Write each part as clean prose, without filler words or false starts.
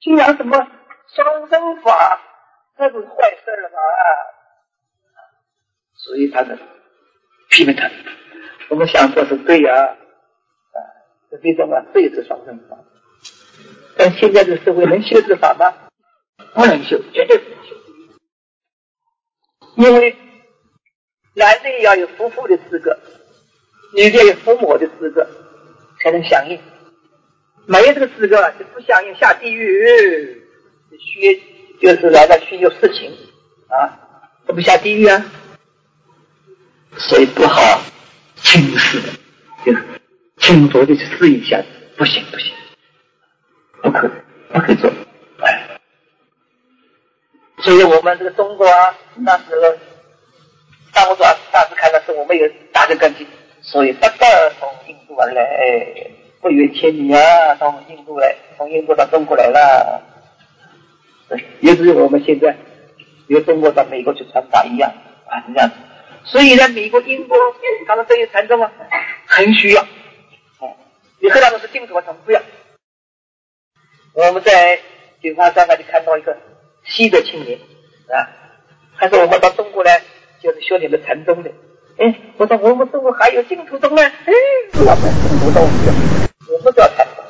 信仰什么双生法，那是坏事了吧？所以他是批评他。我们想说是对啊，这种对是双生法。但现在的社会能修这个法吗？不能修，绝对不能修。因为男的要有夫妇的资格，女的要有父母的资格，才能响应。没有这个资格就不响应，下地狱，就是来到去有事情啊，不下地狱啊。所以不好轻视的，就是轻薄的试一下，不行，不可以做。所以我们这个中国那时候大我大致看的是我们有大的根基，所以不得从印度而来，不远千里啊，从印度到中国来了。也是我们现在由中国到美国去传法一样啊，是这样子。所以呢，美国、英国他们这些禅宗很需要。你和他们是净土，他们不要。我们在九华山就看到一个西德青年啊，他说我们到中国来就是学你们禅宗的。我说我们中国还有净土宗呢，不要净土宗，我们叫禅宗。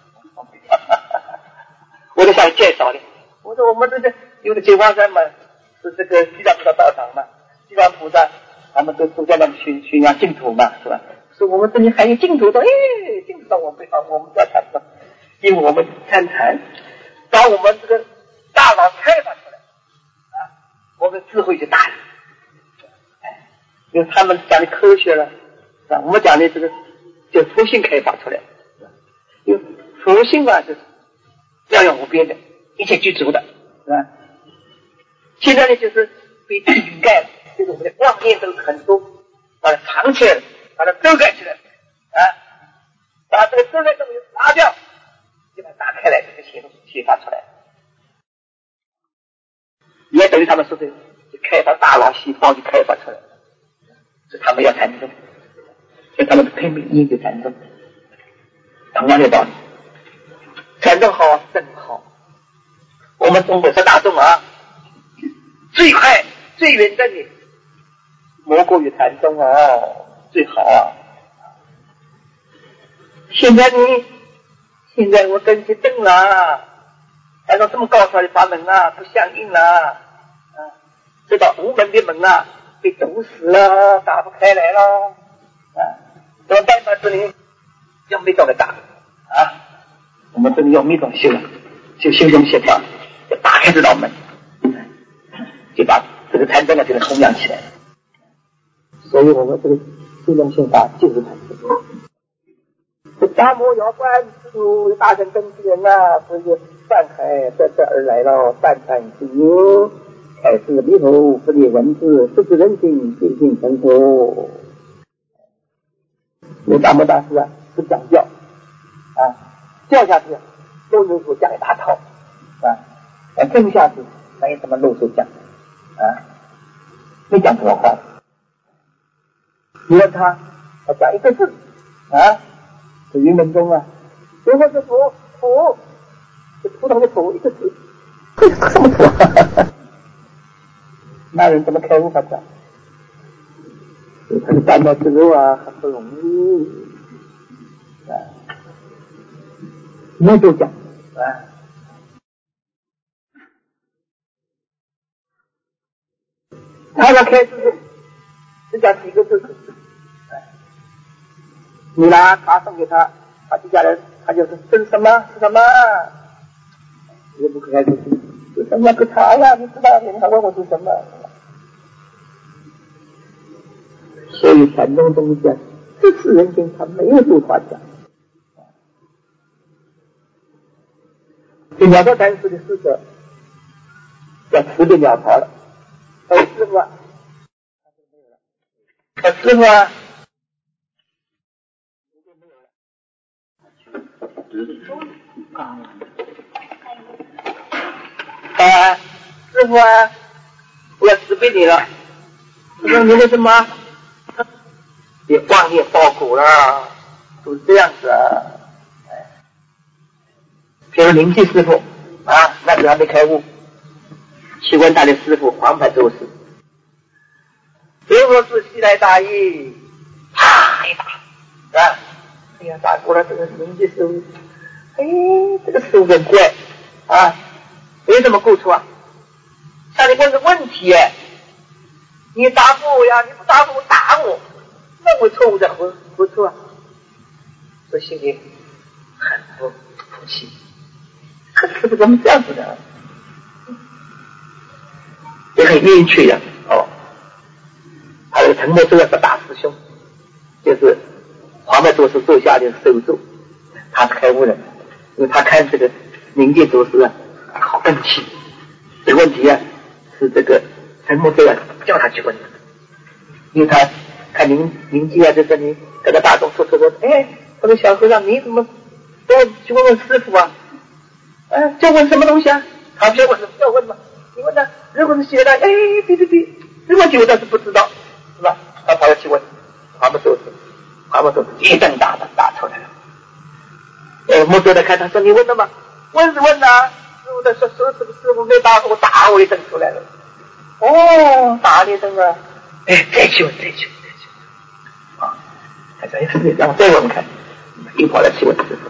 我就向你介绍的，我说我们这个有的九华山嘛，是这个地藏菩萨道场嘛，地藏菩萨他们都在那里宣扬净土嘛，是吧？说我们这里还有净土宗，净土宗我们我们叫禅宗，因为我们参禅，把我们这个大脑开发出来啊，我们智慧就大了。因为他们讲的科学了，我们讲的这个就佛性开发出来，因为佛性就是妙用无边的，一切具足的，是吧？现在呢，就是被地云盖了，就是我们的妄念都很多，把它藏起来了，把它遮盖起来啊，把这个遮盖东西拿掉，就把它打开来，这个显发出来，也等于他们说的就开发大脑细胞就开发出来了。是他们要禅宗，所以他们拼命研究禅宗，同样的道理。禅宗好，正好。我们中国是大众最快最远的你，莫过于禅宗最好啊。现在我根基正了，按照这么高超的法门不相应了这道无门的门被堵死了，打不开来了怎么办法？这里用密宗的打我们这里用密宗修修宗学法，就打开这道门，就把这个禅宗就能弘扬起来。所以我们这个修宗学法就是禅宗。这大魔妖怪之主大乘根基人不是泛海在这而来了，泛禅之因开示弥陀不离文字，不知人心，心性成佛。有大摩大师不讲教教下去都有所讲一大套正下去没什么漏手讲没讲什么话。你问他讲一个字是云门中如果是佛是普通的佛一个字，这么说那人怎么开悟法讲？他的三昧之路很不容易没多讲他要开始只讲几个字你拿茶送给他，他底下人他就是这是什么是什么也不可开始是什么个茶你知道你还问我是什么所以禅宗东西这次人心他没有多话讲。这鸟巢禅师的师者叫慈悲鸟巢了，师傅师傅师傅我要慈悲你了。我说你为什么？也妄念包裹了，都是这样子比如灵济师傅那时候还没开悟，去问他的师傅黄牌祖师，如果是西来大意，啪一打，啊，哎呀，打过来这个临界师傅，哎，这个师傅很怪啊，为什么过错啊？向你问个问题哎，你答复我呀，你不答复我打我，那我错误在何处啊？所以心里很不服气，这师傅怎么这样子的？也很冤屈呀，哦。他的陈默这个是大师兄，就是黄牌祖师座下的首座，他是开悟人，因为他看这个冥界祖师啊，好根气，这个问题啊是这个陈默这个叫他去问的，因为他看冥界啊在这里各个大众说，哎，我说小和尚你怎么去问问师傅啊？就问什么东西啊？他就问什么要问嘛？你问他，如果是写的，哎，对，这问题我倒是不知道，是吧？他跑要去问，黄牌祖师一顿打出来了。木头的看他说你问了吗？问是问啊，师傅在说这个师傅没答复我，打我一顿出来了。哦，打你一顿啊！哎，再去问啊！他说让我再问看，又跑来去问师傅。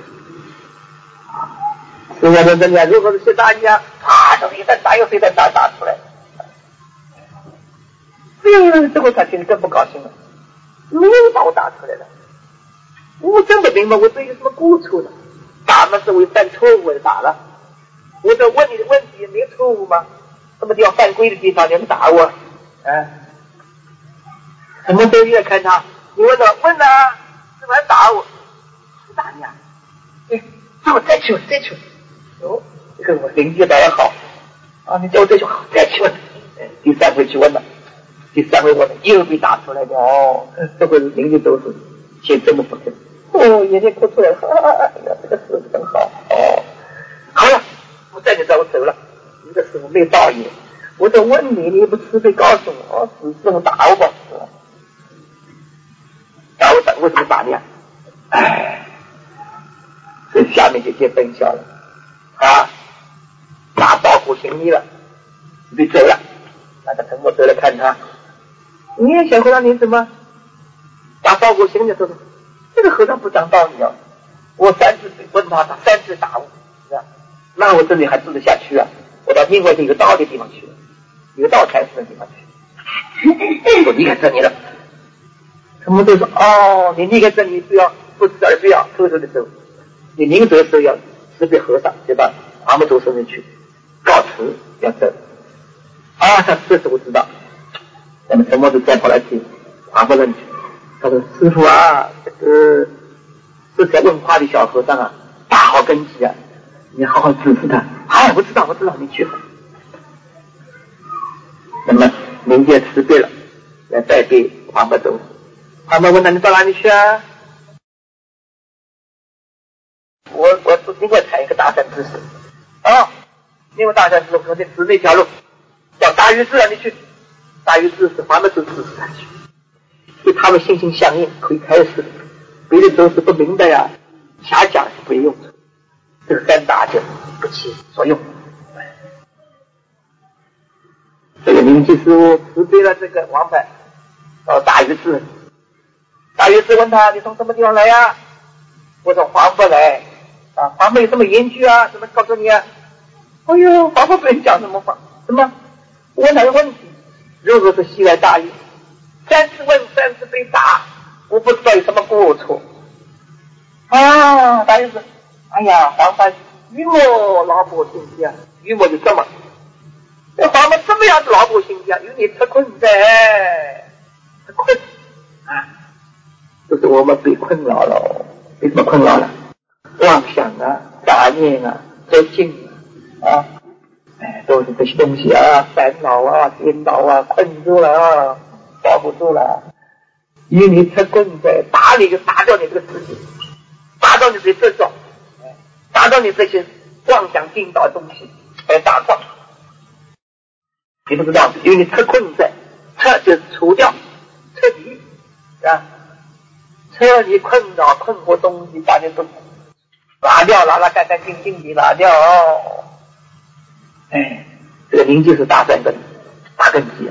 师傅说真的，如果是学大一样，啪，这么一顿打又一顿打出来。这会他心里更不高兴了，又把我打出来了。我真不明白我这有什么过错呢？打嘛是我犯错误而打了，我在问你的问题也没错误吗？什么地方犯规的地方你们打我？什么都越看他，你问啊，怎么还打我？不打你啊？叫我再去问。哦，这个我灵界打得好啊！你叫我再去问，再去问。第三回去问了，第三回问了又被打出来的哦，这回灵界都是先这么不肯。眼睛哭出来了，这个师傅真好哦。好了，我带你走，我走了。你这师傅没道义，我在问你，你不慈悲告诉我，只是我打我吧？打我为什么打你啊？所以下面就见分晓了啊！打包裹行李了，你走了。那个陈默走来看他，你也小和尚，你怎么打包裹行李的时候？这个和尚不讲道理啊！我3次问他，3次打我，是吧？那我这里还住得下去啊？我到另外一个道的地方去了，有道禅师的地方去。我离开这里了。他们都说哦，你离开这里不辞而别，偷偷的走。你临走的时候要辞别和尚，对吧？阿弥陀佛去告辞要走。他这时候知道，那么陈默就再跑来去阿弥陀去。他说：“师傅啊，这才问话的小和尚啊，大好根基啊，你好好指示他。我知道，你去。”那么冥界辞别了，要再对黄牌祖师。黄牌问他：“你到哪里去啊？”我另外采一个大善知识另外大善知识，我得指那条路，叫大禹治啊，你去。大禹治是黄牌祖师指他去。所以他们心心相印，可以开始。别的都是不明的呀，瞎讲是不用的。这个3大就不起作用。这个灵济师傅辞别了这个王牌，大禹治。大禹治问他：“你从什么地方来呀？”我从黄牌来。黄牌有什么严峻啊？怎么告诉你啊？黄牌不能讲什么话？什么？问他的问题，如果是西来大意，3次问3次被打，我不知道有什么过错。大意是，黄牌于我老百姓家，于我就这么，黄牌这么样子老百姓家，有你特困在，特困就是我们被困扰了。被什么困扰了？妄想啊，杂念啊，周境都是这些东西烦恼颠倒困住了保不住了。与你特困在，打你就打掉你这个自己，打到你这些症状，打到你这些妄想颠倒的东西，打断。你不知道，因为你特困在，特就是除掉，彻底彻底困扰困惑东西，把你都拿掉，拿干干净净的拿掉这个明就是大善根，大根基啊。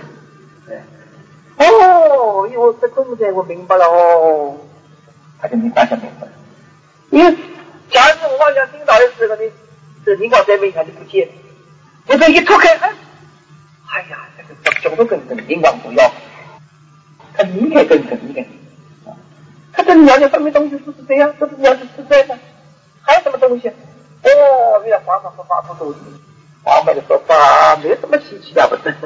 哦，因为这空间我明白了哦，他就完全明白了。因为假如我妄想听到的时候呢，这灵光在面前就不见，我这一脱开，哎呀，这个角度更深，灵光不要，他离开更深一点。他这了解分别东西是不是这样？这不了解是这样的，还有什么东西？哦，原来华法说法不都是华美的说法，没什么稀奇了不是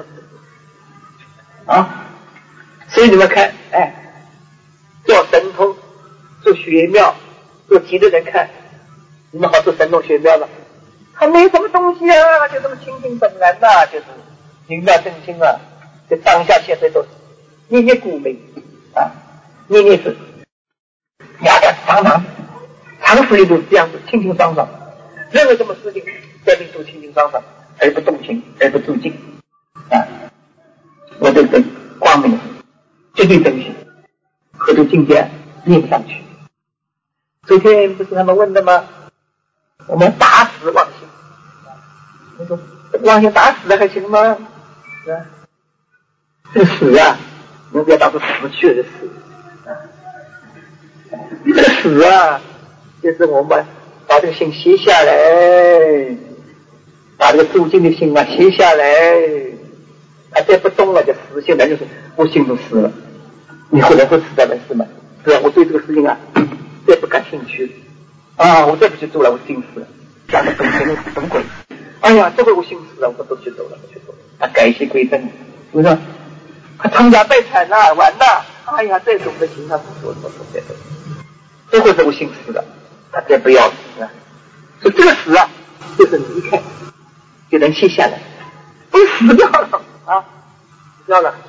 啊？所以你们看，做神通、做玄妙、做极的人看，你们好做神通玄妙了，他没什么东西啊，就这么清净本然呐，就是明妙正清啊，这当下现在都是念念古名啊，念念是了了长时间都是这样子，清清爽爽，任何什么事情在命都清清爽爽，而不动情，而不住境啊，我这个光明绝对真心，何处境界念不上去。昨天不是他们问的吗？我们打死妄心，我说妄心打死了还行吗？是吧？这个死啊，你不要当作死去的死啊，这个死啊，就是我们把这个心歇下来，把这个住境的心啊歇下来，再不动了就死，现在就是我心都死了，你后来会死在没事吗？是啊，我对这个事情啊再不感兴趣啊，我再不去做了，我心死了，讲的本身什么鬼？哎呀，这回我心死了，我都去走了，改邪归正，是不是？他成家败产了，完了，哎呀，再走的行他不做，这回是我心死了，他再不要死了，所以这个死啊，就是离开，就能歇下来，不死掉了啊，死掉了。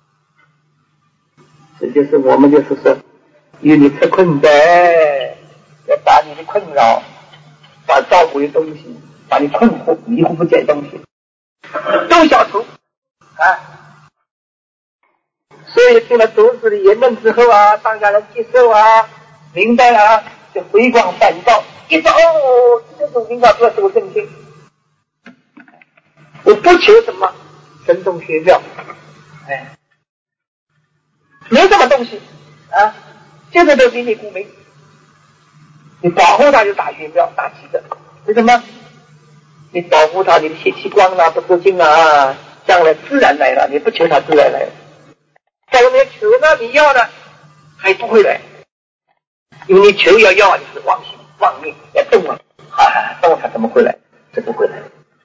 这就是我们就是说，与你吃困在，要把你的困扰，把照顾的东西，把你困惑、迷惑不解的东西，都消除啊。所以听了祖师的言论之后啊，当下人接受啊，明白啊，就回光返照，一说哦，这种灵光不是我正心，我不求什么神通玄妙，没什么东西啊，就是这明理故名，你保护它就大玄妙大奇的，为什么？你保护它，你的血气光啊不出境啊，将来自然来了，你不求它自然来了。假如你求了你要了，还不会来，因为你求要你是妄心妄念要动了，动它怎么会来？这不会来。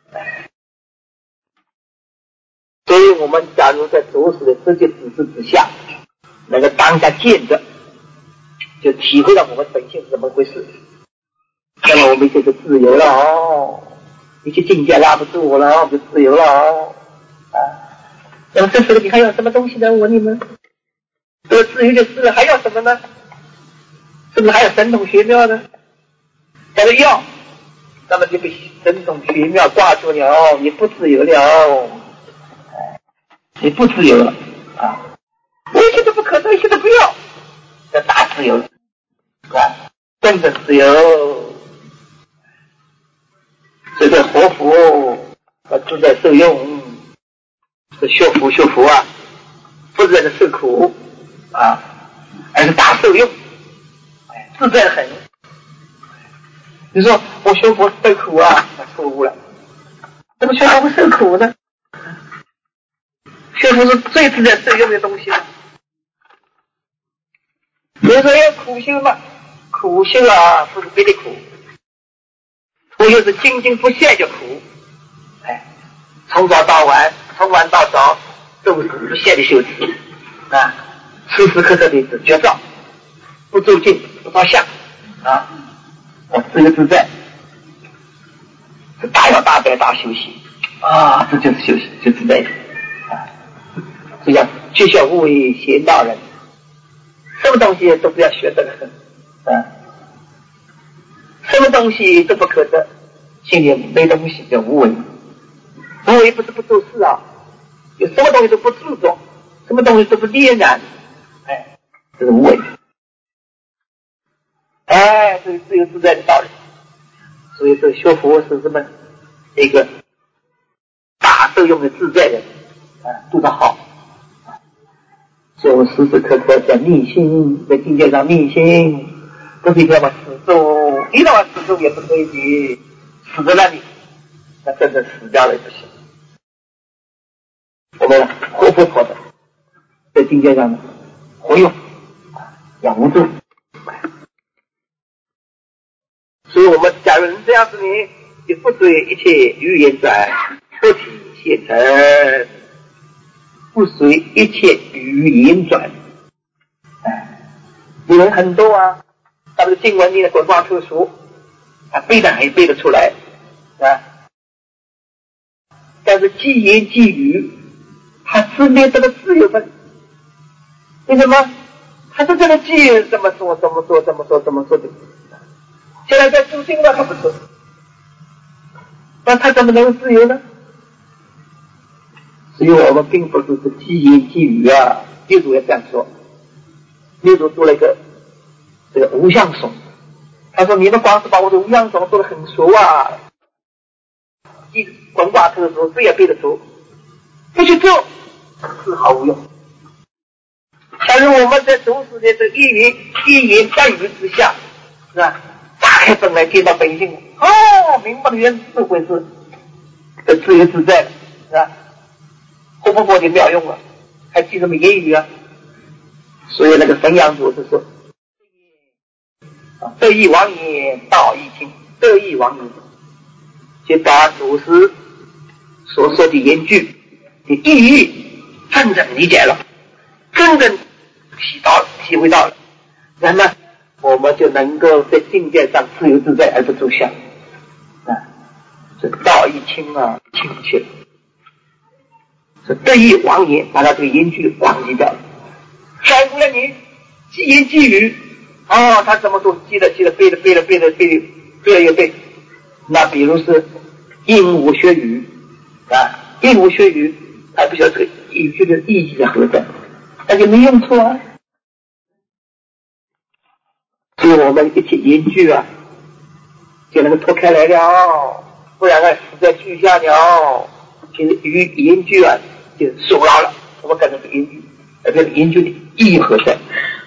所以我们假如在祖师的直接指示之下，能够当下见着，就体会到我们本性是怎么回事，那么我们就是自由了哦，一切境界拉不住我了哦，就自由了哦那么这时候你还有什么东西呢？我问你们，这个自由就是了，还要什么呢？是不是还有神通玄妙呢？假如要，那么就被神通玄妙挂住了，你不自由了，你不自由了啊！我一切都不可能，一切都不要，叫大自由啊，真正自由。所以这活佛自在受用，是学佛啊，不是在这受苦啊，而是大受用，自在很。你说我学佛受苦啊，那错误了。怎么学佛会受苦呢？学佛是最自在受用的东西了。比如说要苦修嘛，苦修啊不是别的苦，苦就是精进不懈就苦，从早到晚，从晚到早，都是不懈的修持啊，时时刻刻的觉照，不住境，不着相啊，我自由自在，是大摇大摆大休息啊，这就是休息，就自在啊，这叫居小无为贤道人，什么东西都不要学这个啊，什么东西都不可得，心里没东西叫无为，无为不是不做事啊，有什么东西都不注重，什么东西都不恋然，这是无为。这是自由自在的道理。所以这个学佛是什么一个大受用的自在人做得好。所以我时时刻刻在逆心，在境界上逆心，不是一天嘛死住，一到晚死住也不可以，死在那里，那真的死掉了也不行。我们活泼泼的在境界上活用，养无住。所以我们假如能这样子呢，就不随一切语言转，出体现成，不随一切语言转。有人很多啊，他这个经文念的滚瓜特殊，他背的还背得出来啊，但是即言即语，他是没这个自由分。为什么？他是这个记怎么说怎么说怎么说怎么说的。现在在读经了，他不说，那他怎么能自由呢？所以我们并不是即言即语啊。六祖也这样说，六祖做了一个这个无相颂，他说你们光是把我的无相颂说得很熟啊，滚瓜特殊，这也背得出，不去做丝毫无用。但是我们在读史的这一言半语之下，是吧？打开本来见到本性，明白了原是这回事，自由自在了，是吧？活泼泼的妙用了，还记什么言语啊？所以那个神阳祖是说，得意忘言，道义清，得意忘言，就把祖师所说的言句的意义真正理解了，真正体会到了，那么我们就能够在境界上自由自在而不住相这道义清啊，清去了。是得意忘言，把他这个言句忘记掉了。反过来你即言即语，他怎么说记了背了又背。那比如是鹦鹉学语鹦鹉学语，他不晓得这个语句的意义在何在，那就没用处啊。所以我们一起言句啊，就能够脱开来了，不然死在句下了。就是言句啊，就守牢了。我们看这个言句，这个言句的意义何在？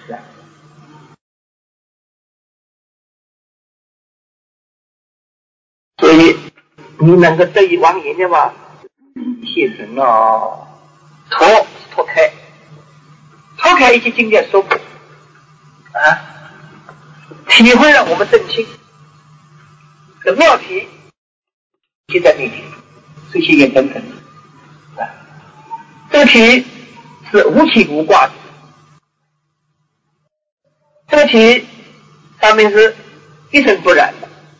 所以你能够得意忘言的嘛，现成了，脱开一些经典说体会了我们正心的妙题，就在面前，这些也等等这个题是无起无挂的，这个题上面是一尘不染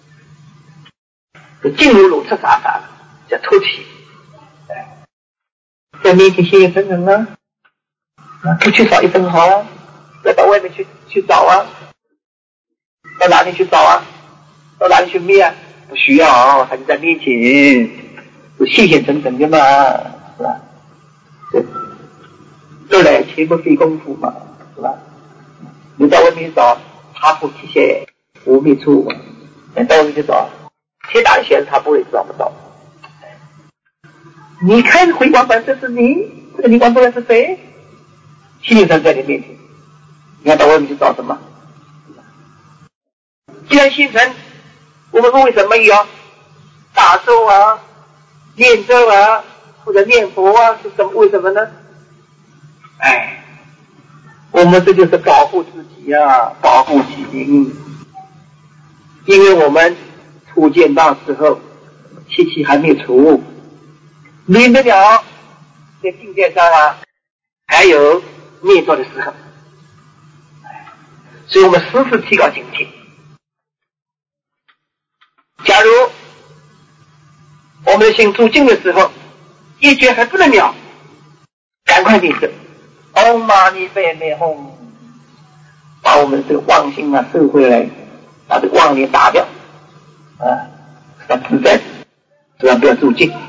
的，静如如赤洒洒的，叫透体。在面前现真人啊，不去找一分好啊，要到外面去找啊，到哪里去找啊？到哪里去灭啊？不需要，还是在面前，都现成的嘛，是吧？对来钱不费功夫嘛，是吧？你到外面找查破提些无灭处，到外面去找铁打的鞋子，他不会找不到。你看回光板，这是你，这个灵光不然是谁？心灵在你面前，你要到外面去找什么？既然心诚，我们为什么要打咒啊、念咒啊，或者念佛啊？是什么？为什么呢？我们这就是保护自己啊，保护己灵。因为我们初见到时候，气气还没除，免得了在境界上还有灭作的时候。所以我们时时提高警惕。假如我们的心住静的时候，一觉还不能了，赶快念咒，唵嘛呢呗咪吽，把我们这个妄心收回来，把这个妄念打掉要自在，只要不要住静，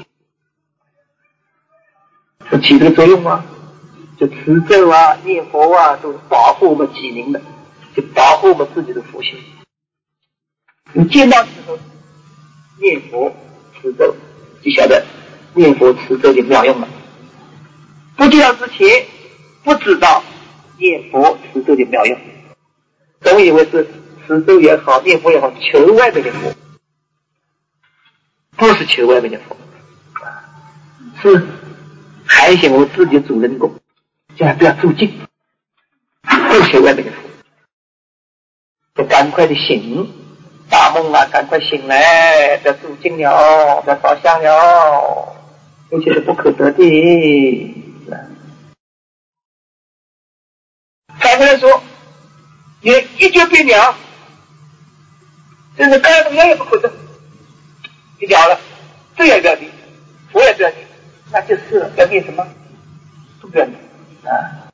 是起这个作用啊。就持咒啊、念佛啊，都是保护我们己灵的，就保护我们自己的福心。你见到时候念佛持咒，就晓得念佛持咒的妙用了。不知道之前不知道念佛持咒的妙用，总以为是持咒也好，念佛也好，求外面的佛，不是求外面的佛，是喊醒我自己的主人公，叫他不要住境，不求外面的佛，就赶快的醒，大梦啊，赶快醒来，不要住境了，不要烧香了，这些是不可得的。反过来说，也一蹶不了，真是干什么也不可得，就了了，这也不要紧，佛也不要紧，那就是了，要念什么都不要念啊。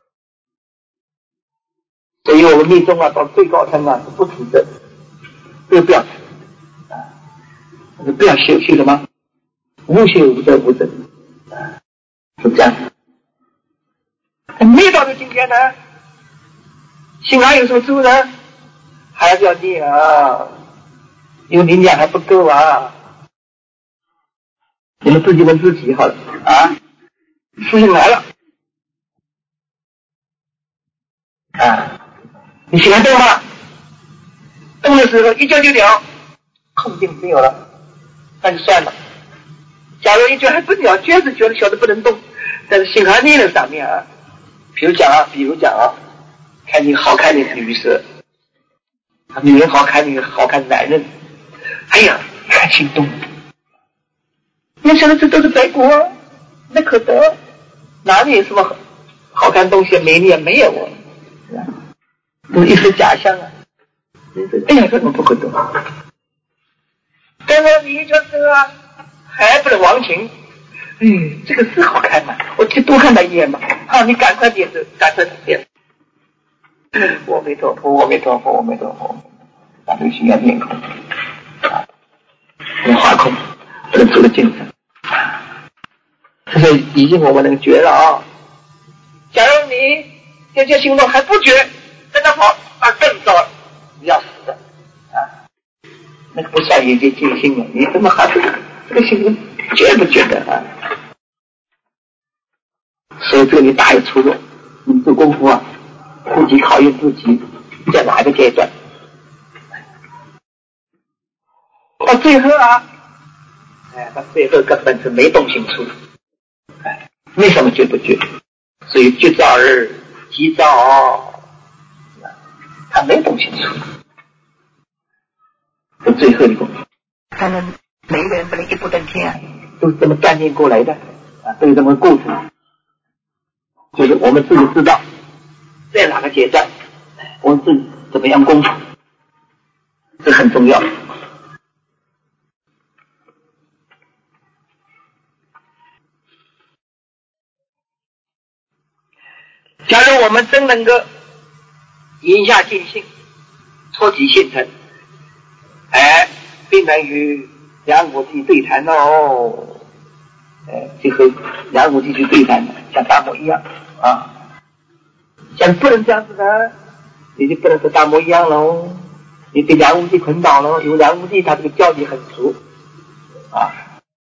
所以我们密宗啊，到最高层啊是不持咒，都不要持啊，不要修什么无修无遮无遮啊，是这样。没到这今天呢，心还有什么住呢？还是要念啊，因为你念还不够啊。你们自己问自己好了啊，事情来了啊，你喜欢动吗？动的时候一觉就了，空定没有了，那就算了。假如一觉还不了，确实觉得晓得不能动，但是心还念在上面啊。比如讲啊，看见好看的女色，女人好看，好看男人，哎呀，看心动。你想到这都是白骨啊，那可得，哪里有什么好看东西美丽也没有啊，都一时假象啊。哎呀，这么不可得。但是你就是啊，还不能忘情。这个是好看嘛，我去多看他一眼嘛。好，你赶快点着，赶快点。阿弥陀佛，阿弥陀佛，阿弥陀佛。把这个心要念空，要化空，不能住在境上。这是已经我们能觉了啊。假如你这些行动还不觉，跟他跑，那更糟了，你要死的啊！那个不算业界戒心了，你怎么还是这个行动觉不觉得啊？所以这里大有出入。你做功夫啊，自己考验自己在哪个阶段。到最后啊，到最后根本是没动心处，为什么觉不觉？所以觉照而急躁，他没动心处，是最后的功夫。当然，每个人不能一步登天啊，都是这么锻炼过来的啊，都有这么个过程。就是我们自己知道在哪个阶段，我们自己怎么样功夫，这很重要。假如我们真能够言下尽性，戳己现成，并能与梁武帝对谈哦，就和梁武帝去对谈，像大摩一样啊。像不能这样子的，你就不能和大摩一样喽，你被梁武帝捆倒了，因为梁武帝他这个教理很熟啊。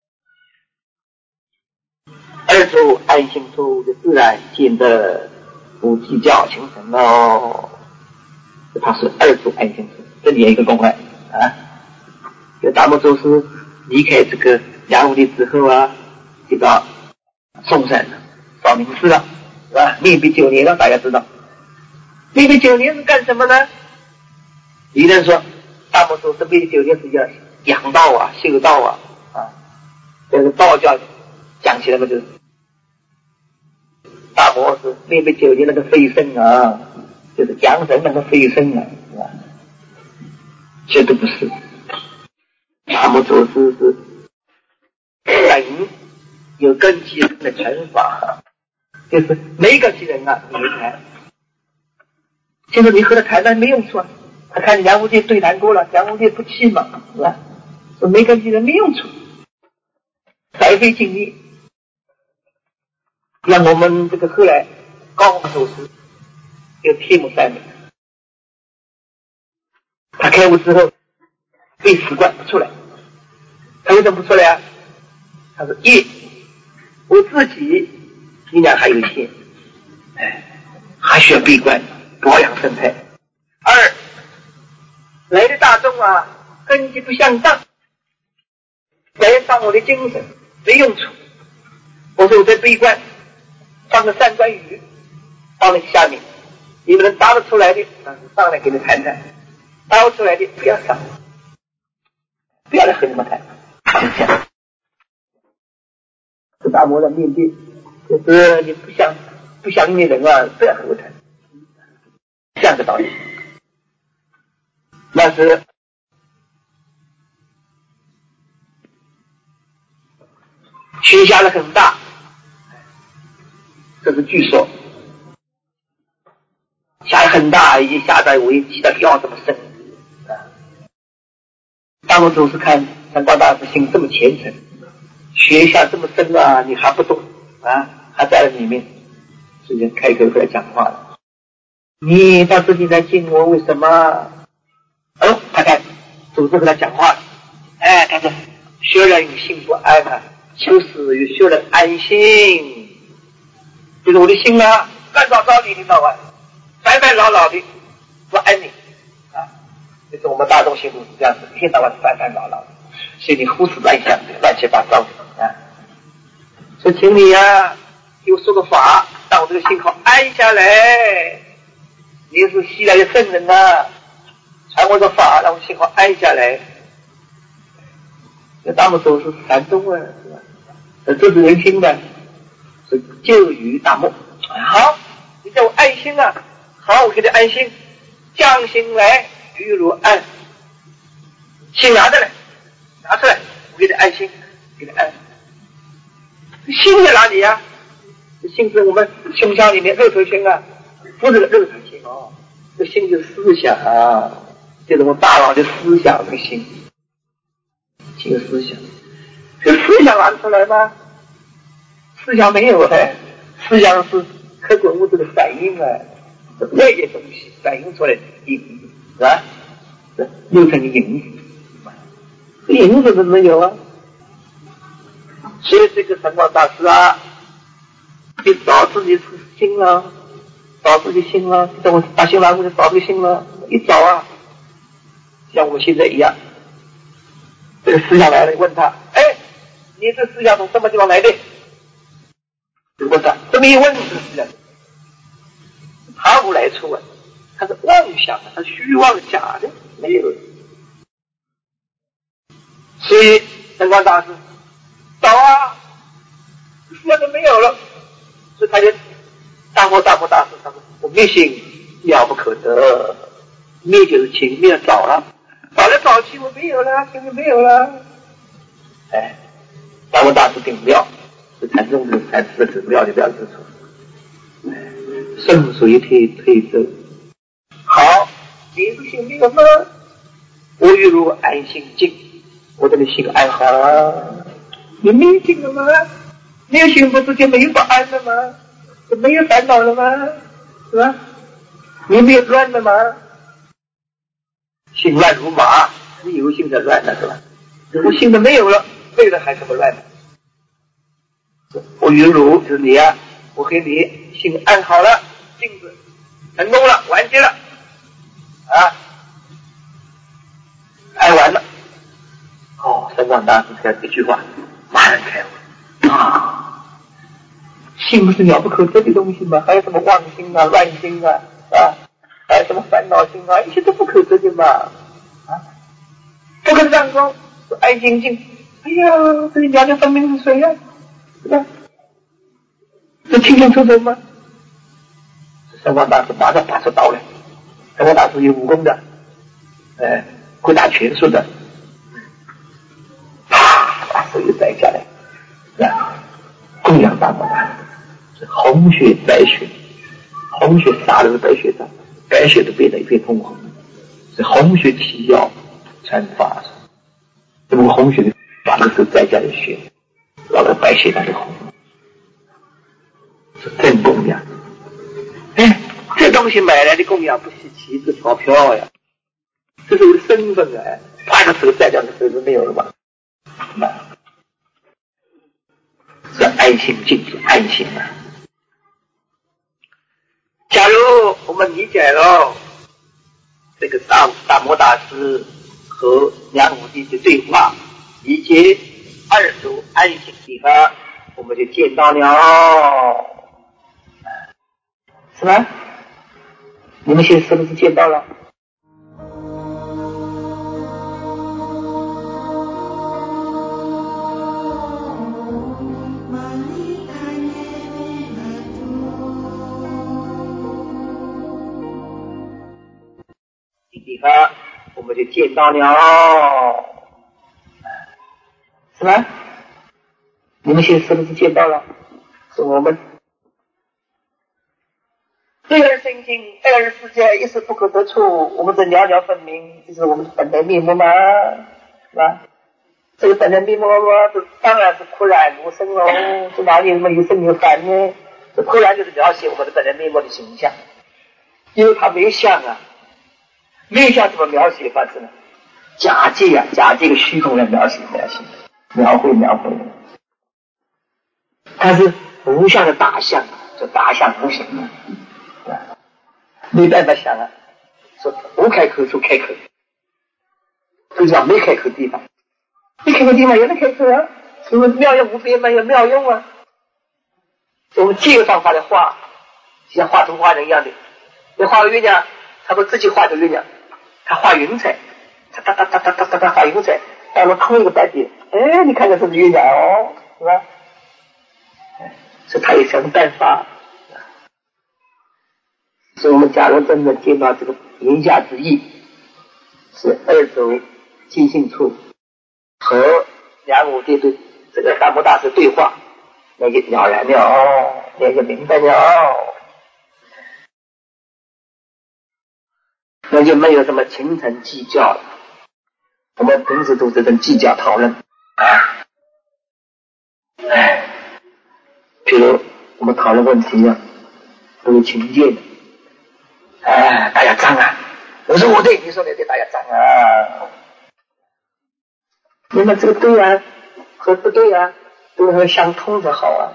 二祖安心处就自然见得不计较形成喽，他是二祖安心处，这里有一个公案啊。就大摩祖师离开这个梁武帝之后啊，就到嵩山了，到明寺了，是吧？灭北9年了，大家知道。灭北9年是干什么呢？有人说，大摩祖师灭北9年是要养道啊、修道啊，这个道教讲起来嘛，就是大摩是灭北9年那个飞升啊，就是讲神那个飞升啊，是吧？绝对不是。大摩祖师是本有根基的传法，就是每一个基人啊，你谈，就是你和他谈没用处啊。他看梁武帝对谈过了，梁武帝不气嘛，是吧？说没根基人没用处，白费精力。让我们这个后来高洪祖师有铁木山的，他开悟之后被死关不出来，他为什么不出来啊？他是业我自己力量还有限，还需要闭关保养身态。二，来的大众啊，根基不相当，来伤我的精神，没用处。我说我在闭关，放个三关语放在下面，你们能答得出来的，上来给你谈谈；答不出来的，不要上，不要来和你们谈。这大魔在面对，就是你不相信的人啊，不要和我谈，这样的道理。那是雪下的很大，这是据说下得很大，已经下在我也起到腰这么深啊。大魔祖是看三光大师心这么虔诚，雪下这么深啊，你还不动啊，还在里面，所以开口出来讲话了。你到自己来敬我，为什么？哦，他看组织和他讲话了，他说学人心不安啊，求死于学人安心，就是我的心啊，干燥着你听到吗？烦烦恼恼的不安宁啊，就是我们大众心都是这样子，一天到晚烦烦恼恼的，所以你胡思乱想的乱七八糟的啊。所以请你啊，给我说个法，让我这个心好安下来。你是西来的圣人啊，传我的法，让我心好安下来。那大木祖是山东啊，是吧？这是人心的，是救于大木。好，你叫我安心啊，好，我给你安心，将心来，于如安。心拿着来，拿出来，我给你安心，给你安。心在哪里呀？心是我们胸腔里面肉头心啊，不是肉头心哦，这心就是思想啊，就是我们大脑的思想，这个心，心的思想。这思想拿得出来吗？思想没有的，思想是客观物质的反应啊，外界东西反映出来的影子，是吧？六层的影子，影子怎么有啊？所以这个三光大师啊，你找自己是心了，找自己心了，在我大心来我就找这个心了，一找啊，像我们现在一样，这个思想来了，问他，你这思想从什么地方来的？问他，这么一问，思想他无来处啊，他是妄想啊，他虚妄假的，没有。所以三光大师找啊，思想都没有了，所以他就大摩大师他说，我灭心了不可得，灭就是情，灭了找了，找来找去我没有了，心里没有了。大摩大师顶料是禅宗的禅师的顶料的表示出，顺水推舟。好，你是心没有吗？我欲如安心静，我的心安好了。你没有静了吗？没有心不是就没有不安了吗？就没有烦恼了吗？是吧？你没有乱了吗？心乱如麻，你以为心在乱了是吧？我心都没有了，没有了还怎么乱呢？我云如就是你啊，我给你心安好了，镜子成功了，完结了啊，安完了。三光大师这样一句话，马上开悟啊！心不是了不可得的东西吗？还有什么妄心啊、乱心啊，还有什么烦恼心啊，一切都不可得的嘛不可上钩，安心静。哎呀，这里两个分明是谁呀？是吧？这清清楚楚吗？三光大师马上拔出刀来，三光大师有武功的，会打拳术的，把手一摘下来，供养大光大师，红血白血，红血洒入白血上，白血都变得一片通红，是红血提要传法，这么红血的把这个手摘下来的血，绕到白血上就红了，是真供养。这东西买来的供养不稀奇，是钞票呀，这是我的身份啊！啪个手摘掉，这手就没有了嘛。是啊， 安心静止，安心啊。假如我们理解了这个达摩大师和梁武帝的对话，以及二足安心的地方，我们就见到了，是吧？你们现在是不是见到了？地方我们就见到了，是吧？你们现在是不是见到了？是我们对而生境，爱而世界，一时不可得处，我们这了了分明，这是我们的本来面目吗？是吧？这个本来面目嘛，这当然是枯然无声哦，这哪里什么有声有反呢？这枯然就是描写我们的本来面目的形象，因为它没有相啊，没有相怎么描写法子呢？假借啊，假借个虚空来描写，描绘。它是无相的大相，就大相无形啊。没办法想啊，说无开口处开口，就讲没开口地方，没开口地方也能开口啊，因为妙用无边嘛，有妙用啊。我们这个方法的画，像画图画人一样的，你画个月亮，他不自己画个月亮，他画云彩，他画云彩，到了空一个白点，哎，你看看这是月亮哦，是吧？所以他有想个办法。所以我们假如真的见到这个言下之意，是二足即性处和梁武帝对这个达摩大师对话，那就了然了，那就明白了，那就没有什么情层计较了。我们平时都这种计较讨论啊，比如我们讨论问题啊，都有情见的。大家争啊！我说我对，你说你对，大家争啊！那么这个对啊和不对啊，都能相通才好啊。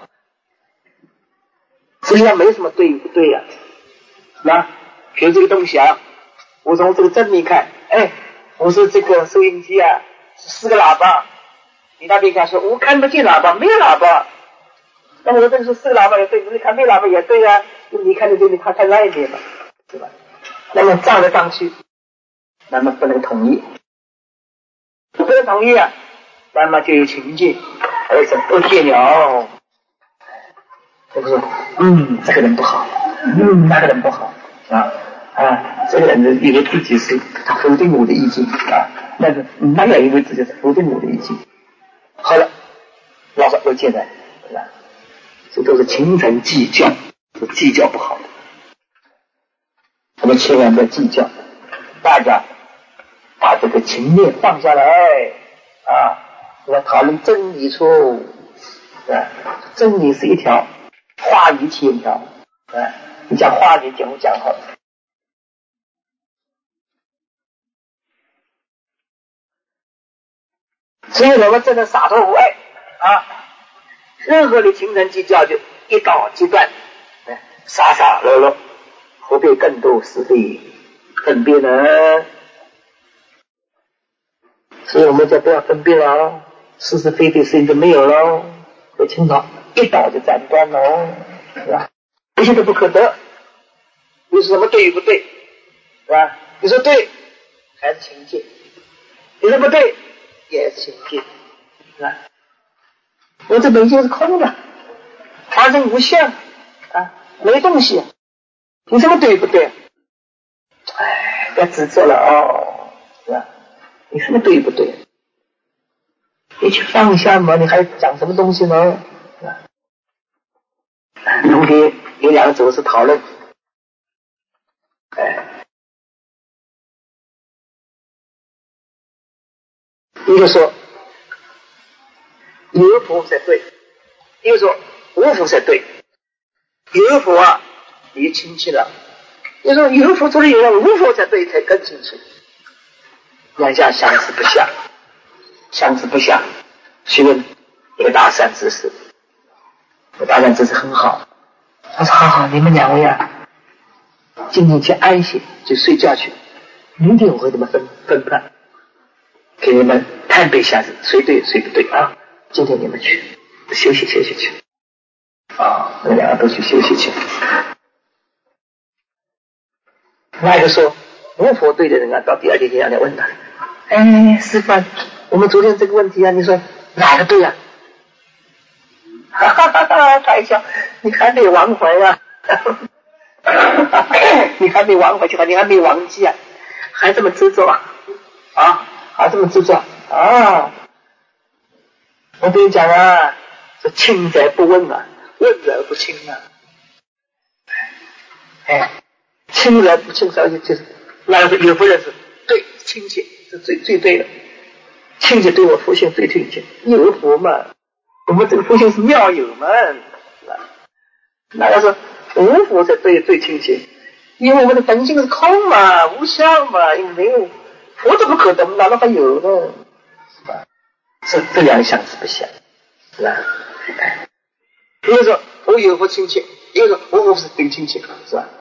实际上没什么对与不对啊，是吧？比如这个东西啊，我从这个正面看，我说这个收音机啊是4个喇叭，你那边看说我看不见喇叭，没有喇叭。那么我这里说4个喇叭也对，你看没喇叭也对啊，因为你看得对，他看那一边嘛，对吧？那么站得上去，那么不能同意，不能同意啊，那么就有情境，而且不见了。就是说，这个人不好，那个人不好这个人以为自己是他否定我的意见啊，那个以为自己是否定我的意见。好了，老师又见了，这都是情层计较，是计较不好的。我们千万不要计较，大家把这个情念放下来要讨论真理处真理是一条，话语千条你讲话语讲好，所以我们真的洒脱无碍任何的情层计较就一刀即断，洒洒落落，何必更多是非分辨呢？所以我们就不要分辨了，是是非非事情就没有了，在清朝一刀就斩断了，是吧？一切都不可得，有什么对与不对，是吧？你说对还是情境，你说不对也是情境，是吧？我这本性是空的，发生无相没东西，你什么对不对？不要执着了是吧？你什么对不对？你去放下嘛，你还讲什么东西呢？中间有2个组是讨论，一个说有佛才对，一个说无佛才对。有佛你清晰了，你说有佛除了有了，无佛才对，才更清楚。两相相似不相，相似不相，请问一个大善知识， 我大人这是很好。他说好，你们两位啊，今天去安息，就睡觉去，明天我会怎么分判，给你们判别下子，谁对谁不对啊？今天你们去休息去啊，那两个都去休息去。那个说无佛对的人啊，到第二天要来问他，师父，我们昨天这个问题啊，你说哪个对啊？哈哈哈哈！他一笑，你还没忘怀啊？你还没忘怀去，你还没忘记啊？还这么执着啊？还这么执着啊？我跟你讲啊，这轻则不问啊，问则不轻啊。轻则不轻，而且就是那个有夫人是对亲切是最对的，亲切对我父亲最亲切，有福嘛。我们这个父亲是妙有门，那要是无福才最亲切，因为我们的本性是空嘛，无相嘛，因为没有佛都不可得，哪能还有呢？是吧？这两相是不相，是吧？一个说我有福亲切，一个说我无福是最亲切，是吧？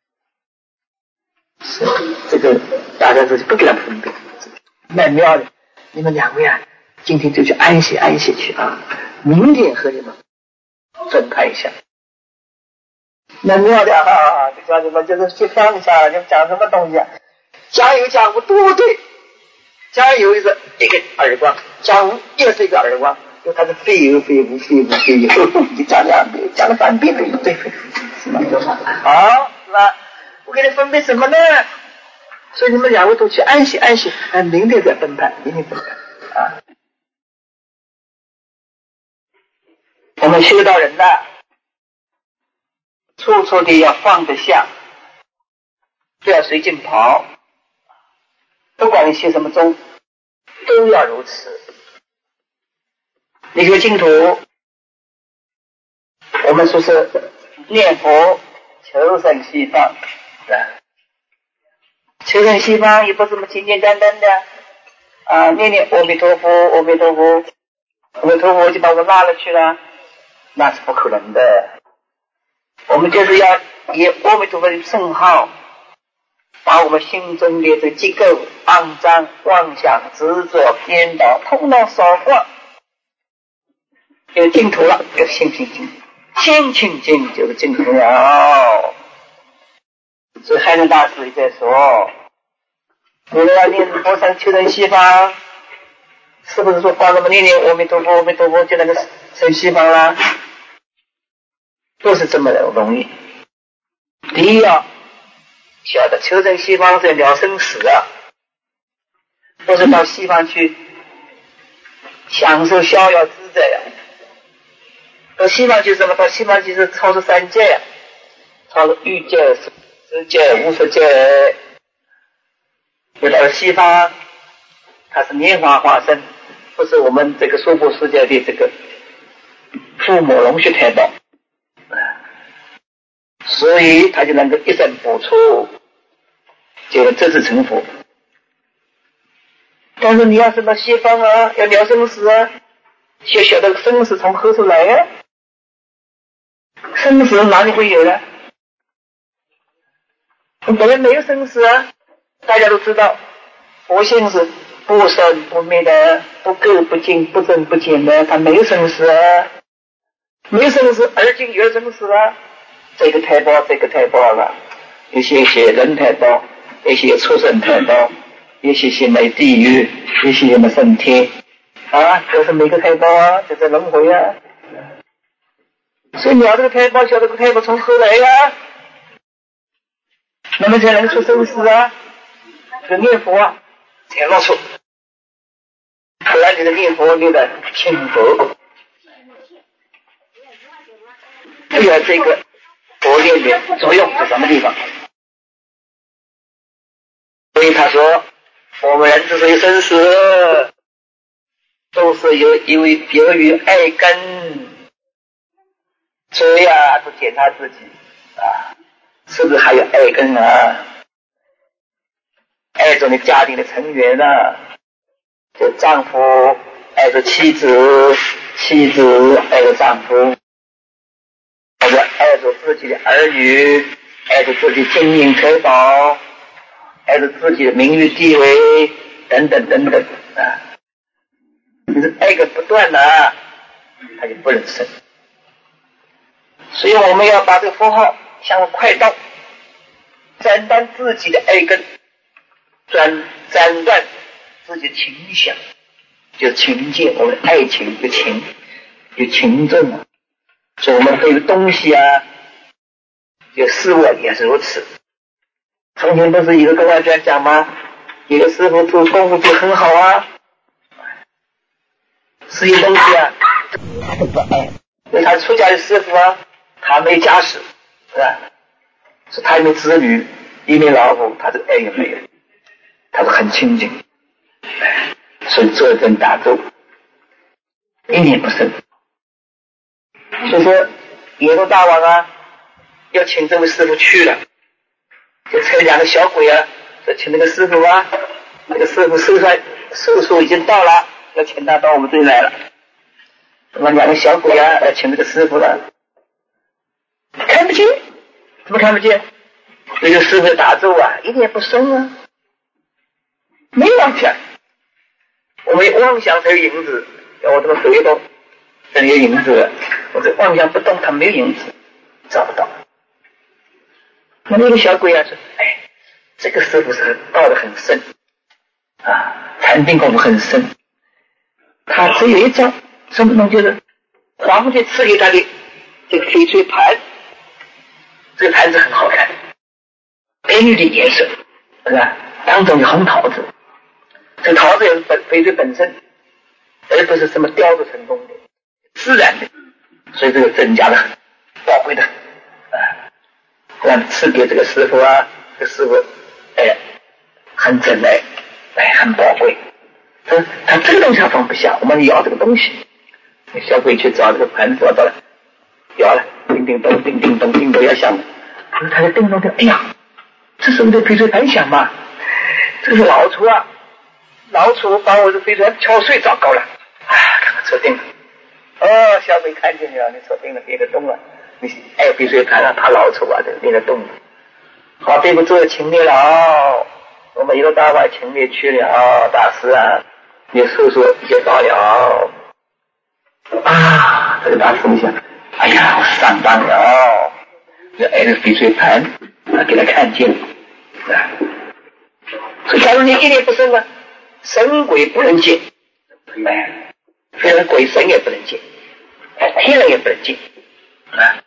是这个大家都不给他分辨，蛮妙的。你们两位啊，今天就去安息去啊，明天和你们分开一下。蛮妙的啊！就叫你们就是去放一下，你们讲什么东西啊？加油讲无多对，加油是一个耳光，讲无又是一个耳光，因为它是非有非无非无非有，你讲两遍，讲了3遍都对，是吧？好，是吧？我给你分配什么呢？所以你们两位都去安息，明天再分判，明天分判啊。我们修道人的处处的要放得下，不要随境跑，不管你修什么宗，都要如此。你修净土，我们说是念佛求生西方，求生西方也不是这么简简单单的啊！念念阿弥陀佛，阿弥陀佛，阿弥陀佛就把我拉了去了，那是不可能的。我们就是要以阿弥陀佛的圣号，把我们心中的这机构、肮脏、妄想、执着、颠倒，通通扫光，有净土了，有心清净，心清净就是净土了。所以海南大师也在说，我们要念佛三求生西方，是不是说光这么念念阿弥陀佛，阿弥陀佛就那个生西方了？不是这么容易。第一要晓得求生西方是了生死啊，不是到西方去享受逍遥自在呀。到西方就是什么？到西方就是超出3界呀，超出欲界、色界、无色界。就到了西方，它是莲花化身，不是我们这个娑婆世界的这个父母龙须太保，所以他就能够一生不出，就这次成佛。但是你要什么西方啊，要了生死啊，就晓得生死从何处来啊？生死哪里会有呢？本来没有生死啊，大家都知道，佛性是不生不灭的，不垢不净不增不减的，它没有生死啊，没有生死，而今有生死了。这个胎胞，这个胎胞了，有些人胎胞，有些畜生胎胞，有些没地狱，有些没升天啊，都是每个胎胞啊，就在轮回啊。所以你要这个胎胞，晓得这个胎胞从何来呀？那么才能出生死啊，这个念佛啊才落出，不然你的念佛念的轻薄，不要这个佛念的作用在什么地方？所以他说，我们人之所以生死，都是由于爱根，所以啊，都检查自己啊，是不是还有爱根啊？爱着你家庭的成员啊，就丈夫爱着妻子，妻子爱着丈夫， 或者爱着自己的儿女，爱着自己金银财宝，爱着自己的名誉地位等等等等啊，就是爱个不断的，他就不能生。所以我们要把这个佛号像快刀，斩断自己的爱根，斩断自己的情想，就是情界，我们的爱情有情，有情重啊。所以我们对于东西啊，就事物也是如此。从前不是一个跟我讲吗？有个师傅做功夫就很好啊，是一东西啊，他都不爱。因为他出家的师傅啊，他没家室，是吧？是他也没子女，也没老婆，他这个爱也没有，他是很清净，所以坐镇打坐，一年不生。所以说，野鹿大王啊，要请这位师傅去了，就差两个小鬼啊，就请那个师傅啊，那个师傅寿数已经到了，要请他到我们这里来了。那么两个小鬼啊，要请这个师傅了，看不见，怎么看不见？这个师傅打坐啊，一点不生啊，没妄想。我们妄想才有影子，我这么手一动，这里有影子，我这妄想不动，它没有影子，找不到。那个小鬼啊说：“哎，这个师傅是道得很深啊，禅定功夫很深。他只有一招，什么东西就是皇帝赐给他的这个翡翠盘，这个盘子很好看，白绿的颜色，是吧？当中有红桃子，这个桃子也是翡翠本身，而不是什么雕琢成功的，自然的，所以这个增加了很宝贵的啊。”让赐给这个师傅啊，这个师傅很珍爱，很宝贵。他这个东西他放不下，我们要这个东西。小鬼去找这个盘子，找到了，要了，叮叮咚，叮叮咚，叮咚要响。他就叮咚的，哎呀，这是我的翡翠盘响嘛？这个是老鼠啊，老鼠把我的翡翠盘敲碎，糟糕了！啊，看看戳定了。哦，小鬼看见了，你戳定了，别个动了。你翡翠盘啊，怕老鼠啊，这个动。好，对不住，请你了，我们一个大王请你去了，大师啊，你叔叔也到了啊。这个大师一想，哎呀，我上当了，这爱的翡翠盘啊，给他看见了啊。所以假如你一念不生啊，神鬼不能见，虽然鬼神也不能见，天人也不能见啊。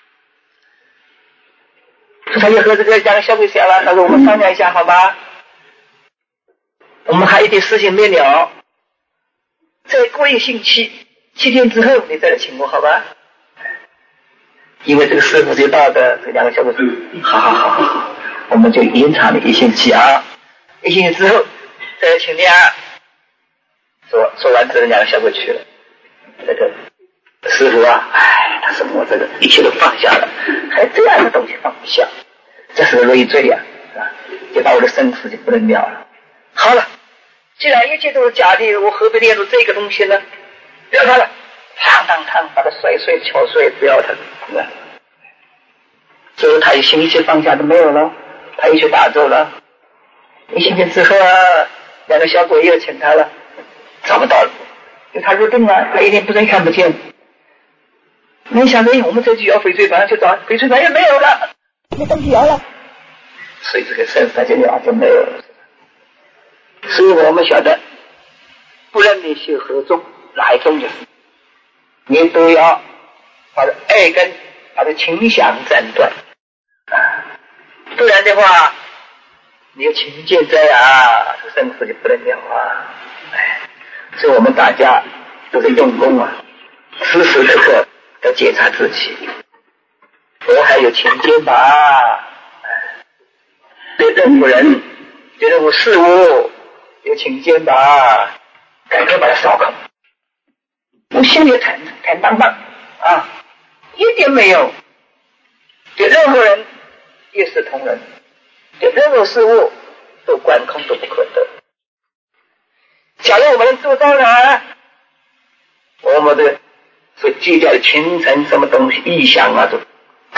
他就和这个两个小鬼想了，他说我们商量一下好吧，我们还有一点事情没了，再过一个星期，7天之后你再来请我好吧？因为这个师傅就到的，这两个小鬼说好，我们就延长了1星期啊，1星期之后再来请你啊。说完这两个小鬼去了，这个师傅啊，他说我这个一切都放下了，还这样的东西放不下，这是个累赘呀，就把我的生死就不能了了。好了，既然一切都是假的，我何必念住这个东西呢？不要它了，嘡嘡嘡，把它摔碎敲碎，不要它了。所以他一星期放下都没有了，他又去打坐了。1星期之后啊，两个小鬼又请他了，找不到了，因为他入定了，他一点不能看不见。没想到我们这就要翡翠盘，去找翡翠盘也没有了，这东西要了，所以这个生死就了就没有了。所以我们晓得，不论你修何宗哪一宗，就是你都要把这爱根、把这情想斩断啊，不然的话，你有情见在啊，这生死就不能了啊。所以我们大家都是用功啊，时时刻刻要检查自己，我还有情见吧？对任何人、对任何事物有情见吧？赶快把它烧空。我心里坦荡荡啊，一点没有。对任何人也是同仁，对任何事物都观空，都不可得。假如我们能做到了，我们的所记掉的情尘什么东西、意象啊，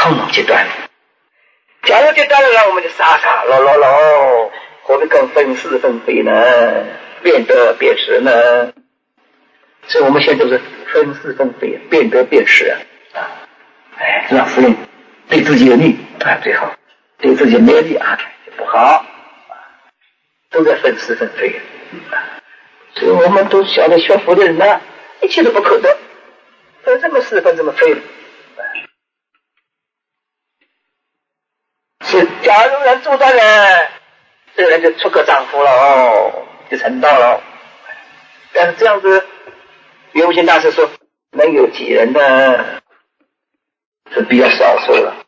统统截断了。假如截断了，我们就傻傻落落喽，何必更分是分非呢？变得变实呢？所以我们现在都是分是分非，变得变实啊！这样事情对自己有利啊最好，对自己没利啊就不好，都在分是分非。所以我们都晓得学佛的人呢，一切都不可得，分这么是分这么非。是，假如人做到了，这个人就出个丈夫了哦，就成道了。但是这样子，圆悟性大师说，能有几人呢？是比较少数了。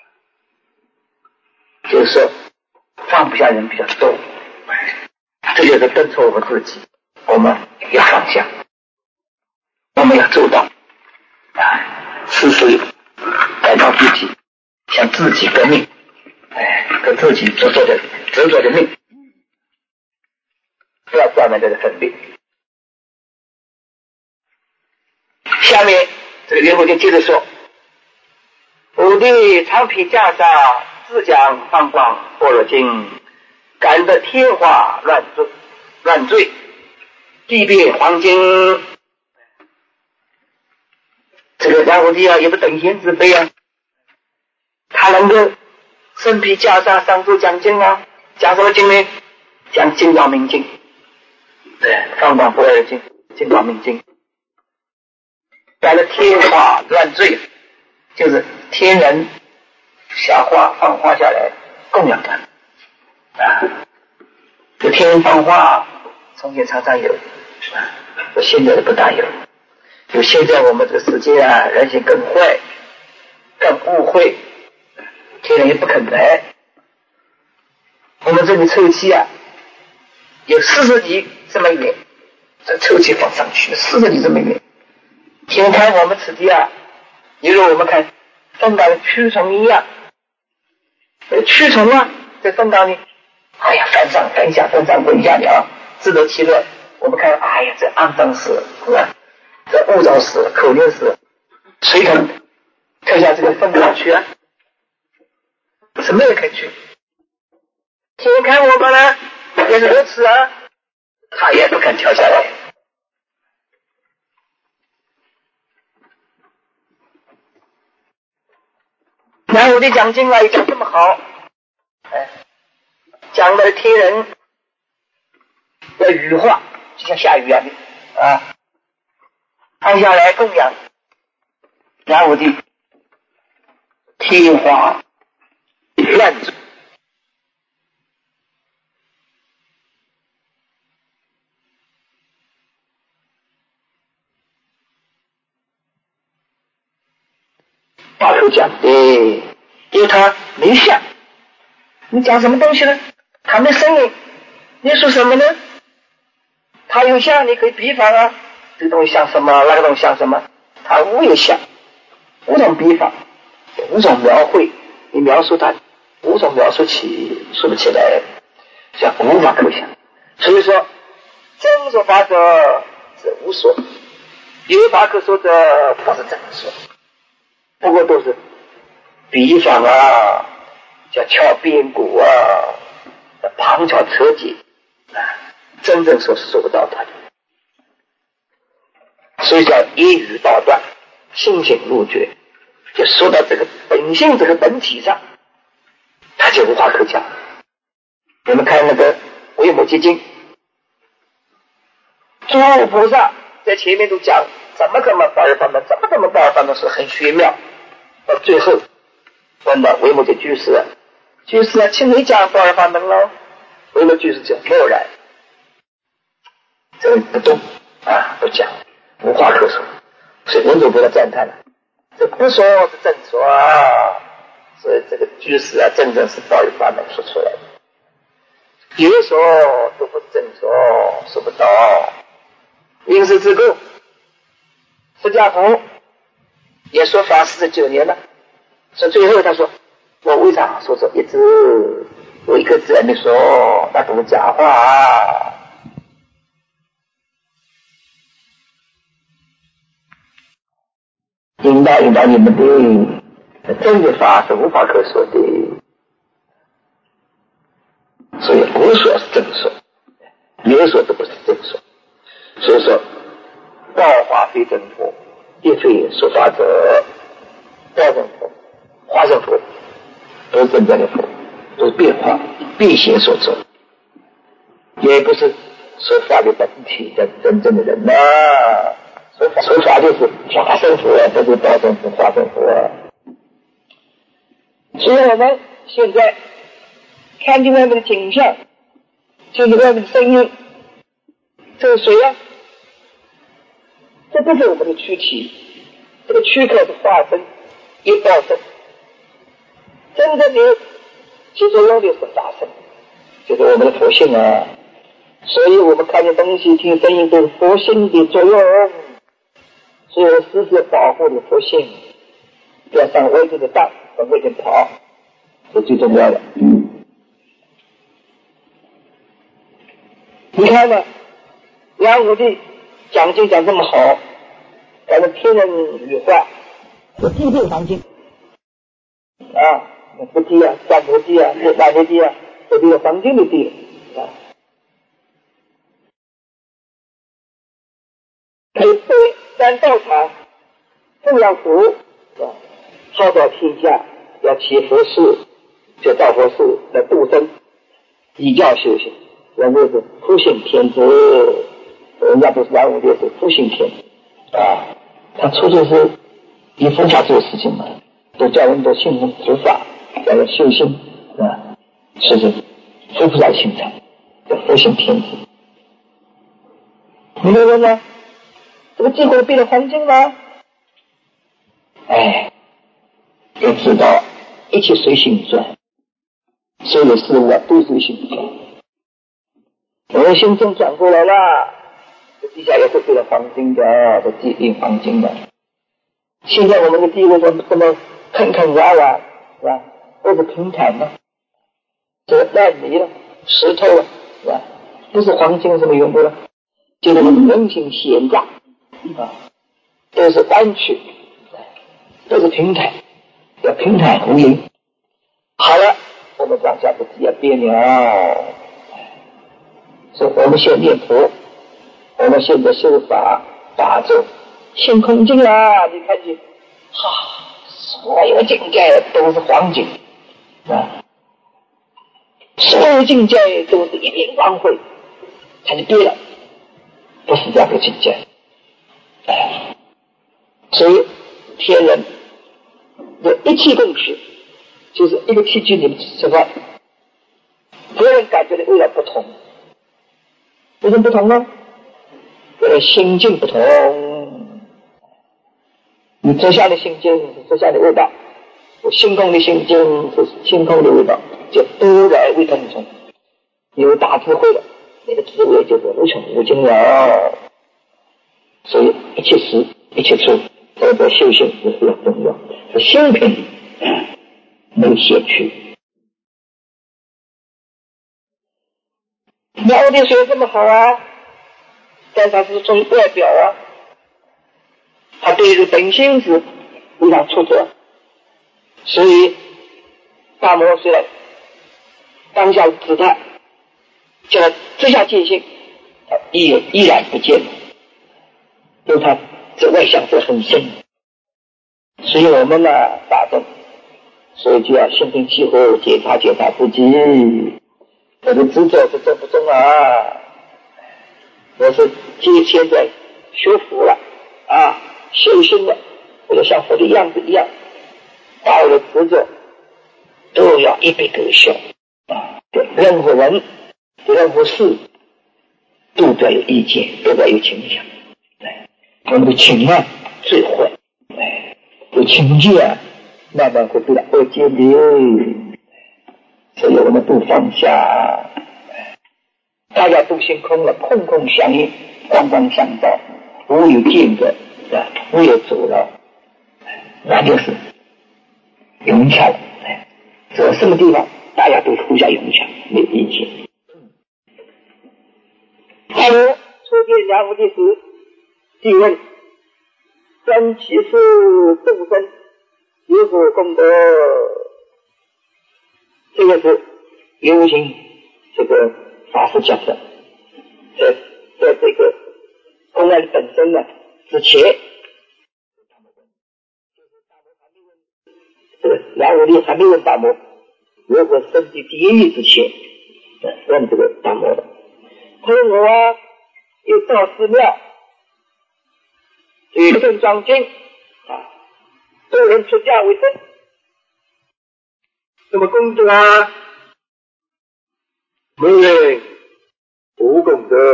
就是说，放不下人比较多，这就是敦促我们自己，我们要放下，我们要做到时时改造自己，向自己革命。跟自己执着的命，不要断了这个分别。下面这个圆悟就接着说：吾弟长披袈裟，自讲放光般若经，感得天花乱坠，地变黄金。这个圆悟弟啊，也不等闲之辈啊，他能够身披袈裟上座讲经啊，讲什么经呢？讲金光明经，对，放光般若经，金光明经。改了天花乱坠，就是天人下花放花下来供养他这天人放花从前常常有，现在不大有。就现在我们这个世界啊，人性更坏，更误会，天人也不肯来。我们这里抽气啊，有40里这么远，这抽气放上去40里这么远。天看我们此地啊，犹如我们看粪缸的蛆虫一样。蛆虫啊，在粪缸里，哎呀，翻上翻下，翻上滚下的啊，自得其乐。我们看，哎呀，这肮脏死，是吧？这污糟死，口令死，谁肯跳下这个粪缸去啊？什么人肯去？天看我们呢，也是如此啊，他也不肯跳下来。南无的讲经啊，也讲这么好，讲的天人的羽化，就像下雨啊，放下来供养南无的天花乱坠。大口讲的，因为他没相，你讲什么东西呢？他没声音，你说什么呢？他有相，你可以比方啊，这东西像什么，那个东西像什么，他无有相，无种比方，无种描绘，你描述他，无种描述说不起来，叫无法可想。所以说，真说法者是无说，有法可说者不是真说，不过都是比方啊，叫敲边鼓啊，旁敲侧击真正说是说不到他的，所以叫一语道断，心性入觉，就说到这个本性这个本体上，他就无话可讲。你们看那个《维摩诘经》，诸菩萨在前面都讲怎么报而法门，怎么报而法门是很玄妙，到最后问到维摩诘居士，居士啊，请你讲报而法门喽。维摩诘居士讲默然，这个不动不讲，无话可说。所以文殊菩萨赞叹了，这不说是正说啊，所以这个居士啊，真正是报而法门说出来的。有说都不是正说，说不到。因时之故，释迦佛也说法49年了，说最后他说，我为啥说一直我一个字也没说，那都是假话啊。引导你们的真的法是无法可说的，所以无说是正说，有说都不是正说。所以说道法非真佛，亦非说法者。道成佛、化成佛都是真正的佛，都是变化变形所做，也不是说法的本体的真正的人呐。说法就是化身佛，这就是道成佛、化成佛。所以我们现在看见外面的景象，听见外面的声音，这是谁啊？这不是我们的躯体，这个躯壳是化身一道身，真正的起作用的是法身，就是我们的佛性啊。所以我们看见东西、听声音都是佛性的作用，所以我时时保护你的佛性，不要上外头的当，往外头跑，是最重要的。你看嘛，梁武帝讲经讲这么好，讲的天人语话，我地地黄金啊，不地啊，三摩地啊，大摩地啊，这都是黄金的地啊。还有三道场，供养佛啊，号召天下要起佛事，就造佛事来度生，以教修行。人家是复性天资，人家都是梁武帝是复性天资啊，他初就是以佛法做事情嘛，都叫人都信奉佛法，要修心啊，是佛菩萨心肠，叫复性天资。你们问呢？这个地会变成黄金吗？哎，要知道一切随心转，所有事物都随心转。我们心中转过来了，这地下也会变成黄金的，这地变黄金的。现在我们的地位这么坑坑洼洼，是吧？都是平坦的，这烂泥了，石头了，是吧？不是黄金什么缘故了，就是我们人行险诈啊，都是弯曲，都是平坦，要平坦无垠。好了，我们往下不要变了。所以我们先念佛，我们现在修法打坐，性空境啊！你看见，所有境界都是黄金啊，所有境界都是一片光辉，它就对了，不是这样的境界。所以天人的一气共识，就是一个气机里面吃饭，个人感觉的味道不同。为什么不同呢？因为心境不同。你坐下的心境是坐下的味道，我星空的心境是星空的味道，就都来味同从。有大智慧了，那个智慧就是无穷无尽了。所以一切时一切处都在修行是非常重要，是心平没有邪趣。梁武帝说这么好啊，但他是从外表啊，他对这个本性是非常出色，所以大摩虽然当下姿态叫他直下见性，他依然不见，因为他这外向是很深。所以我们呢大众，所以就要心平气和，检查检查自己，我的执着是重不重啊？我是现在学佛了啊，修心了，我就像佛的样子一样，把我的执着都要一笔勾销啊！对任何人、对任何事，都不要有意见，都不要有倾向。我们的情啊最坏，有情见啊，慢慢会被恶见的。所以我们都放下，大家都心空了，空空相应，光光相照，无有间隔，无有阻挠，那就是融洽了。走什么地方，大家都互相融洽，没有意见。还有初见梁武帝时，帝问：真其是众生， 有何功德？这个是流行这个法师讲的，在这个公案本身呢之前，这个梁武力还没问大摩如何升级地狱之前，问这个大摩的。他说我又到寺庙举正装经做人出家为僧，什么功德啊？ 没人无功德。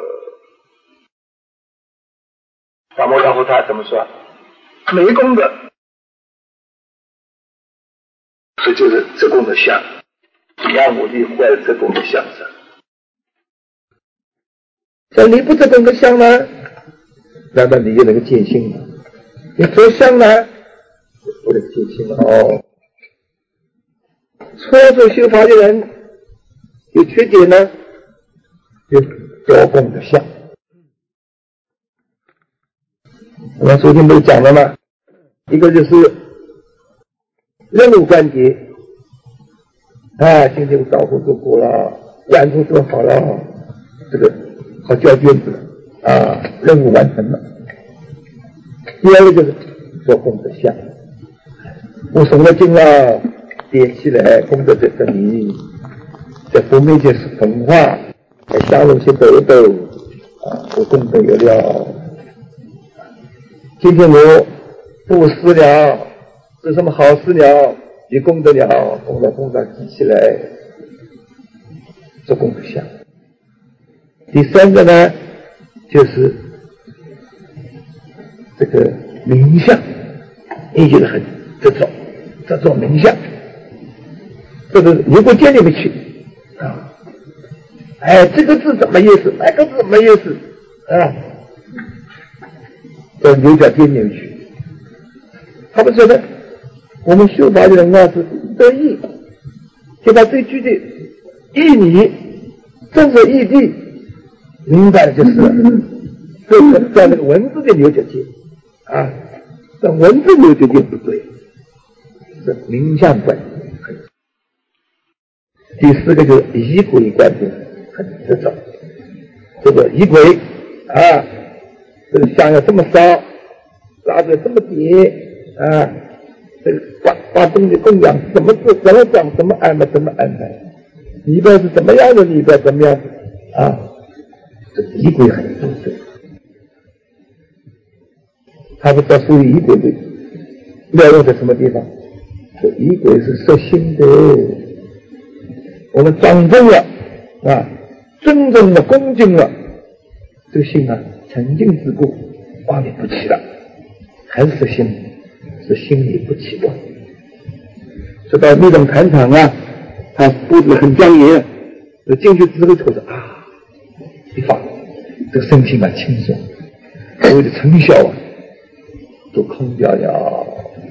大摩大菩萨怎么说？没功德，这就是这功德相。让我力坏了这功德相上。 像你不这功德相呢，难道你就能够见性吗？你做相呢，不能见性了哦。初做修法的人有缺点呢，就多功德相。我们昨天不是讲了吗？一个就是任务关节今天我导护做过了，完成做好了，这个好交卷子了任务完成了。第二个就是做功德相，我诵了经了，点起来功德在这里，在佛面前是焚化，在香炉些抖抖我功德有了。今天我布施了，是什么好事了？有功德了，功德记起来，做功德相。第三个呢，就是这个冥想，也就是很这种冥想，这个如果见里面去这个字怎么意思？那个字怎么意思到牛角店里面去，他们说的，我们修法的人是得意，就把这句的义理、正是义谛明白了就是了。这在那个文字的牛角尖这文字牛角尖不对，是冥想观很。第四个就是仪轨观点很执着，这个仪轨这个香要这么烧，蜡烛这么点这个把东西供养怎么做怎么讲怎么安排怎么安排，里边是怎么样的里边怎么样这仪轨很重视。他不知道属于仪轨的要用在什么地方？这仪轨是摄心的，我们庄重了尊重了恭敬了，这个心沉静之故妄念不起了，还是心里不起的。说到密宗坛场他布置很庄严，进去之后就是一放，这个身心轻松，所谓的成效都空掉了，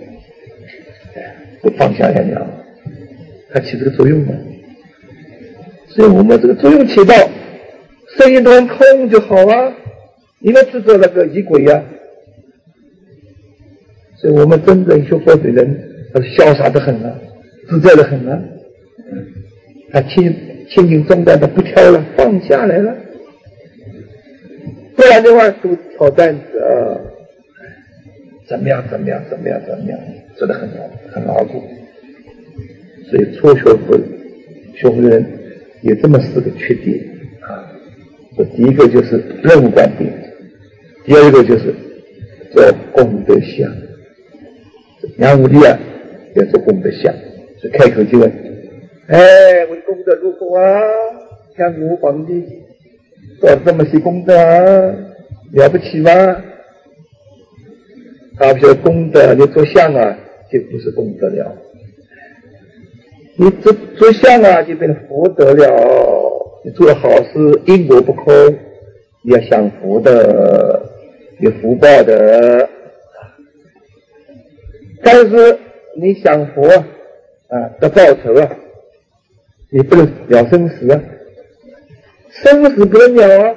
都放下了，它起这个作用了。所以我们这个作用起到，声音都很空就好你们制作那个仪轨所以我们真正修佛的人，他是潇洒的很自在的很他轻轻重担的不挑了，放下来了。不然的话都挑担子怎么样，做得很牢固。所以初学佛的人有这么4个缺点第一个就是任务观点，第二个就是做功德相。杨武力要做功德相，所以开口就问我的功德如何像我皇帝做这么些功德了不起吗？不晓得功德你做相就不是功德了，你做相就变成福德了。你做好事因果不空，你要享福的，有福报的。但是你享福得报酬你不能了生死生死不能了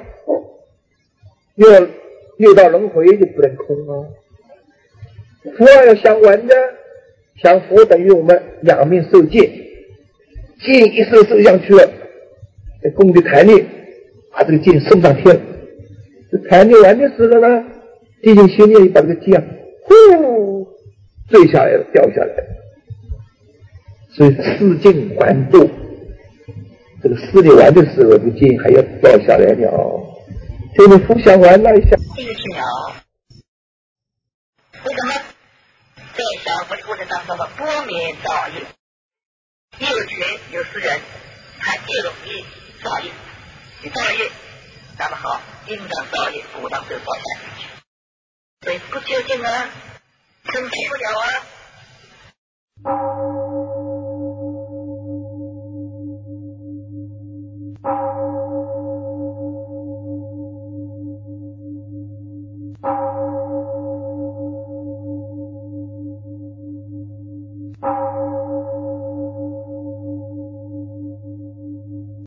六道轮回就不能空福要享完的， 像佛等于我们仰面受戒，剑一收上去了，在宫里抬念，把这个剑送上天了。这抬念完的时候呢，弟兄心念把这个剑呼坠下来了，掉下来了。所以四境完度，这个四力完的时候，这个剑还要掉下来了。这个互相玩了一下。 这个是鸟，为什么在降伏的过程当中的多免造业？有权有私人，他就容易造业。你造了业，那么好，应当造业，不当就造下去。所以不究竟啊，生气不了啊。